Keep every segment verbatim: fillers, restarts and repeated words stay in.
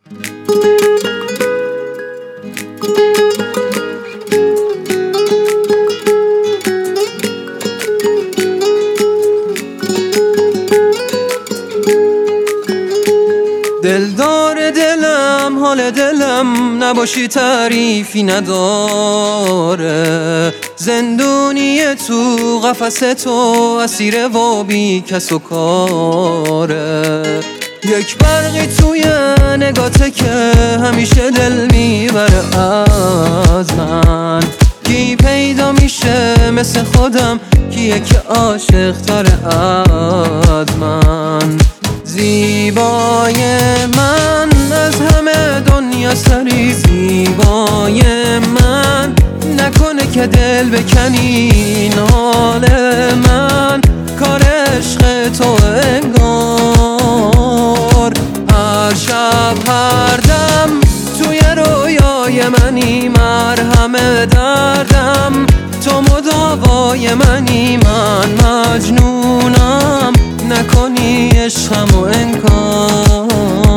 دلدار دلم، حال دلم نباشی تعریفی نداره. زندونی تو قفس تو، اسیر و بی کس و کاره. یک برقی توی نگاته که همیشه دل میبره از من. کی پیدا میشه مثل خودم، کیه که عاشق تره از من؟ زیبای من از همه دنیا سری، زیبای من نکنه که دل بکنی این حال من. کار عشق تو انگار هر شب هر دم توی رویای منی، مرهم دردم تو مداوای منی. من مجنونم نکنی عشقمو انکار.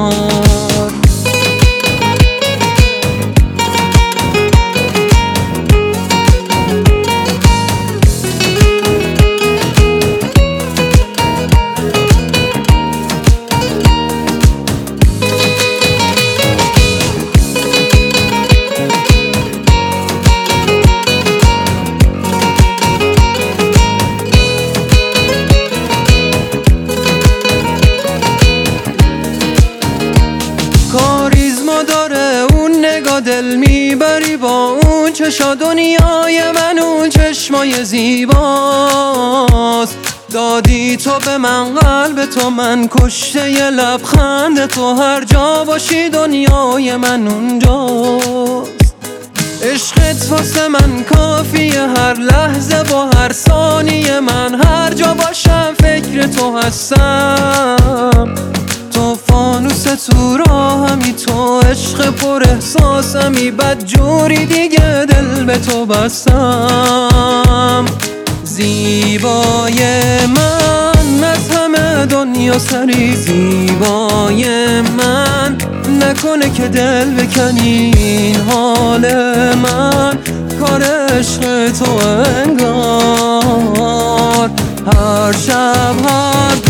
کاریزما داره اون نگاه، دل میبری با اون چشا. دنیای من اون چشمای زیباست. دادی تو به من قلب تو، من کشته ی لبخند تو. هر جا باشی دنیای من اونجاست. عشقت واسه من کافیه، هر لحظه با هر ثانیه. من هر جا باشم فکر تو هستم. تو فانوس تو راهمی، تو عشق پر احساسمی. بد جوری دیگه دل به تو بستم. زیبای من از همه دنیا سری، زیبای من نکنه که دل بکنی این حال من. کار عشق تو انگار هر شب هر